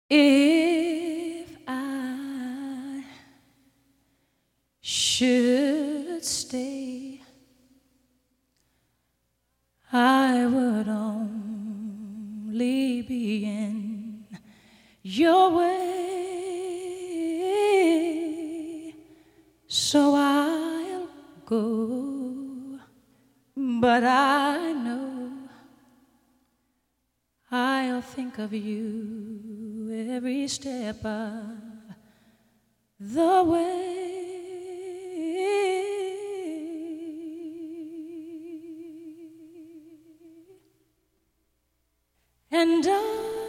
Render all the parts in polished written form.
If I should stay, I would only be in your way, so I'll go, but I know I'll think of you every step of the way. And I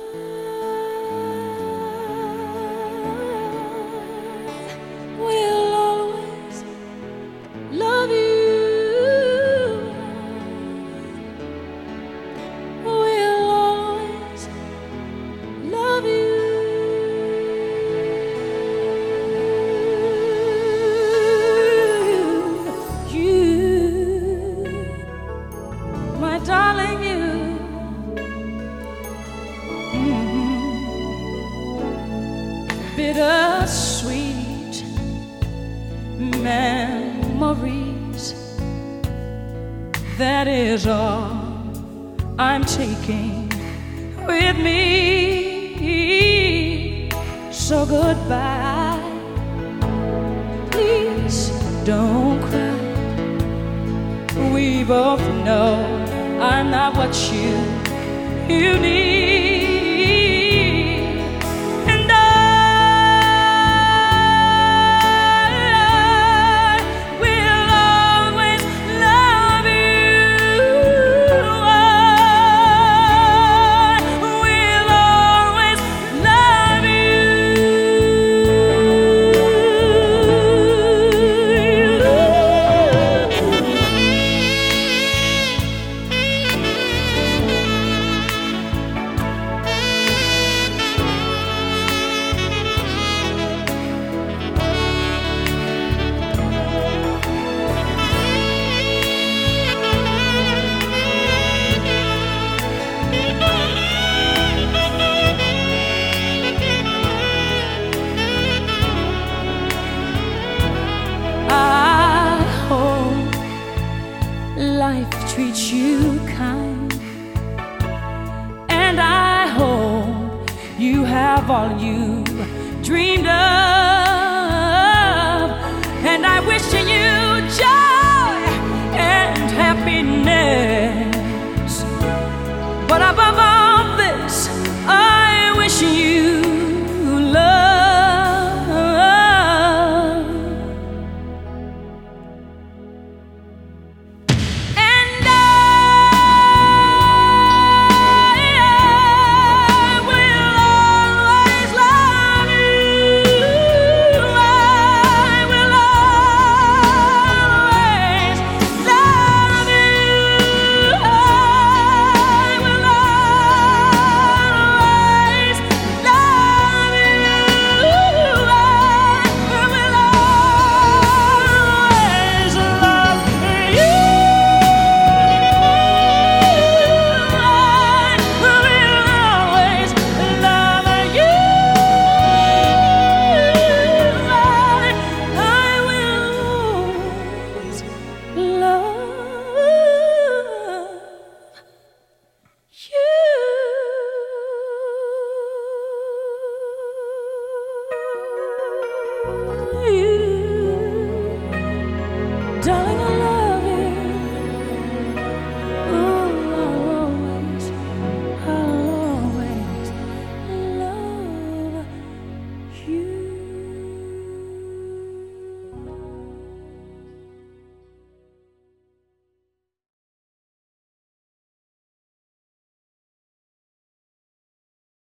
will always love you. Will always love you. You, my darling, you. Bittersweet memories, that is all I'm taking with me. So goodbye, please don't cry. We both know I'm not what you need. Life treats you kind, and I hope you have all you dreamed of, and I wish you joy and happiness, but above all this I wish you love. Darling, I love